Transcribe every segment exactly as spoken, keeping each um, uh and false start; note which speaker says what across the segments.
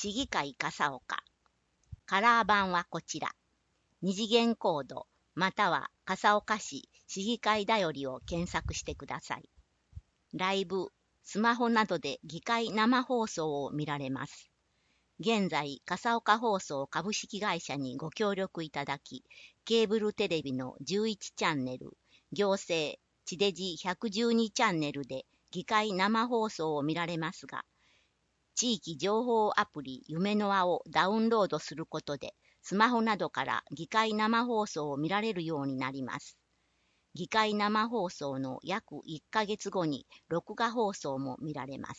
Speaker 1: 市議会笠岡。カラー版はこちら。二次元コード、または笠岡市市議会だよりを検索してください。ライブ、スマホなどで議会生放送を見られます。現在、笠岡放送株式会社にご協力いただき、ケーブルテレビのじゅういちチャンネル、行政、地デジひゃくじゅうにチャンネルで議会生放送を見られますが、地域情報アプリ夢の輪をダウンロードすることで、スマホなどから議会生放送を見られるようになります。議会生放送の約いっかげつごに録画放送も見られます。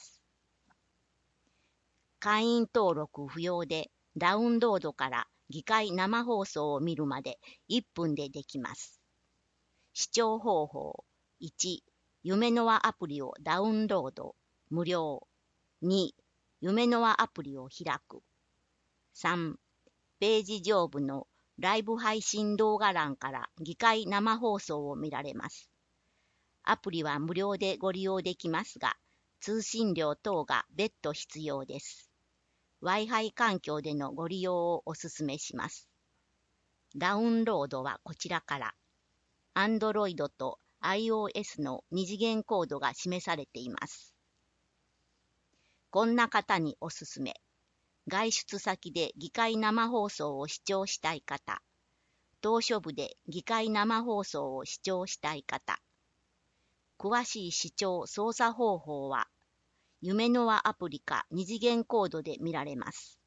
Speaker 1: 会員登録不要で、ダウンロードから議会生放送を見るまでいっぷんでできます。視聴方法。いち、夢の輪アプリをダウンロード、無料。に、夢の輪アプリを開く。さん、ページ上部のライブ配信動画欄から議会生放送を見られます。アプリは無料でご利用できますが、通信料等が別途必要です。Wi-Fi 環境でのご利用をお勧めします。ダウンロードはこちらから。Android と iOS の二次元コードが示されています。こんな方におすすめ。外出先で議会生放送を視聴したい方。島しょ部で議会生放送を視聴したい方。詳しい視聴操作方法は、夢の輪アプリか二次元コードで見られます。